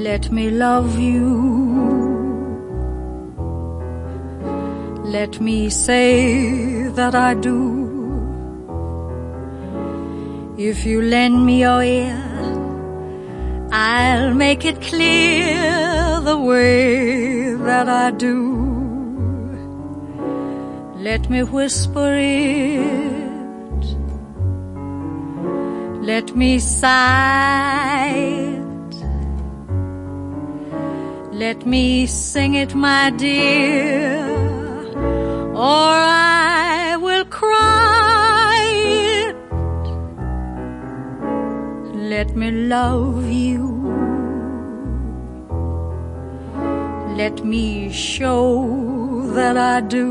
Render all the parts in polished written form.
Let me love you. Let me say that I do. If you lend me your ear, I'll make it clear the way that I do. Let me whisper it. Let me sigh it. Let me sing it, my dear, or I will cry it. Let me love you. Let me show that I do.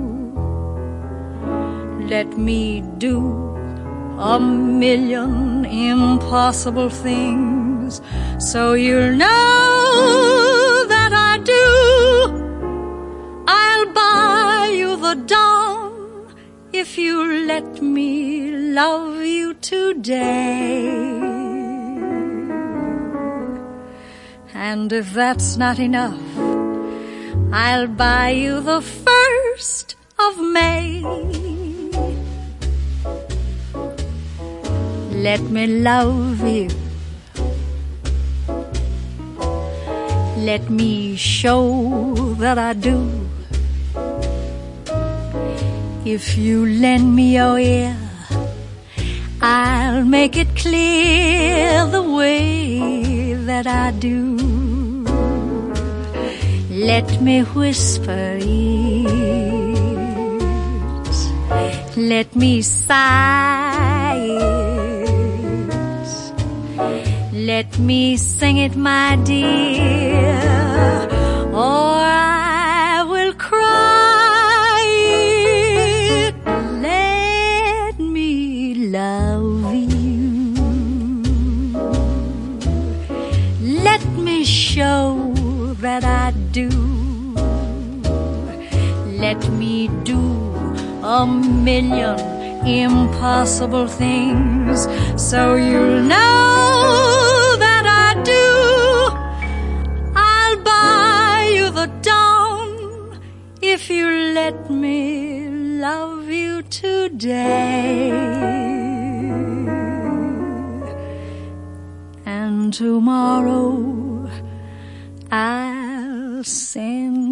Let me do a million impossible things so you'll know that I do. I'll buy you the dawn if you let me love you today. And if that's not enough, I'll buy you the 1st of May. Let me love you. Let me show that I do. If you lend me your ear, I'll make it clear the way that I do. Let me whisper it. Let me sigh it. Let me sing it, my dear, or I will cry it. Let me love you. Let me show that I do. Let me do a million impossible things so you'll know that I do. I'll buy you the dawn if you let me love you today. And tomorrow I'll send